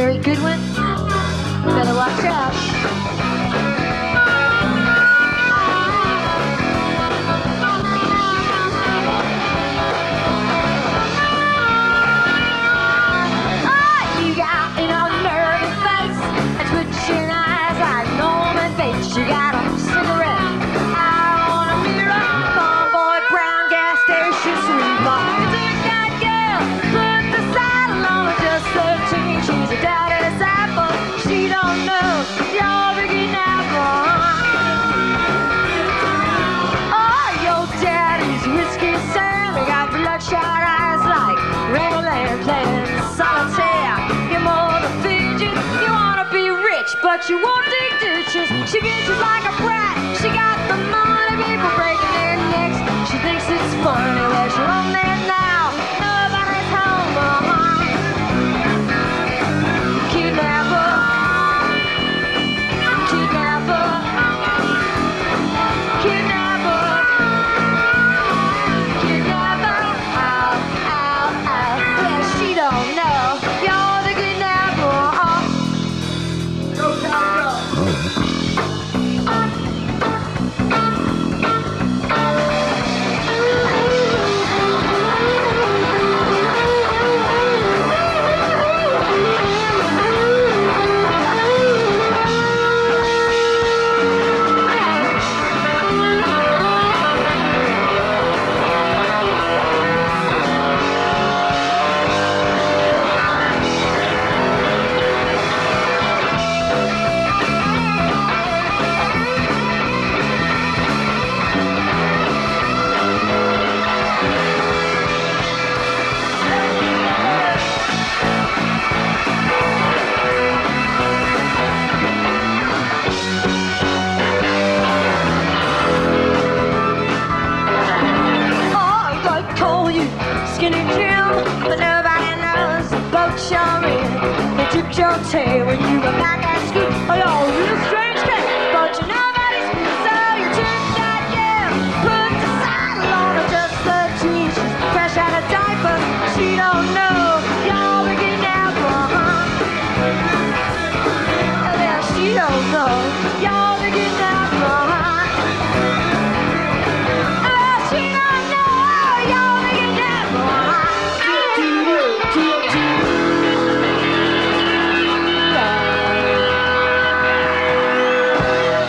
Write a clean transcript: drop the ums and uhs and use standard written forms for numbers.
very good one. Better watch out. Oh, you got an unnerving face and twitching eyes like Norman Bates. You got a cigarette out on a mirror, farm brown gas station sweeper. You took that girl, put the saddle on her, just 13. She's a daddy disciple. She don't know you're beginning apple. Oh, your daddy's whiskey Sam. He got bloodshot eyes like Rainbow Land playing solitaire. You're more than fidget. You wanna be rich, but you won't dig ditches. She bitches like a brat. She got the money, people breaking their necks. She thinks it's funny that you're on there now. Nobody's home. Kidnapper. Kidnapper. Kidnapper. Kidnapper. Ow, ow, ow. Well, she don't know you're the kidnapper. Skinny Jim, but nobody knows the boat you're in. They took your tail when you were back at school. Oh, you're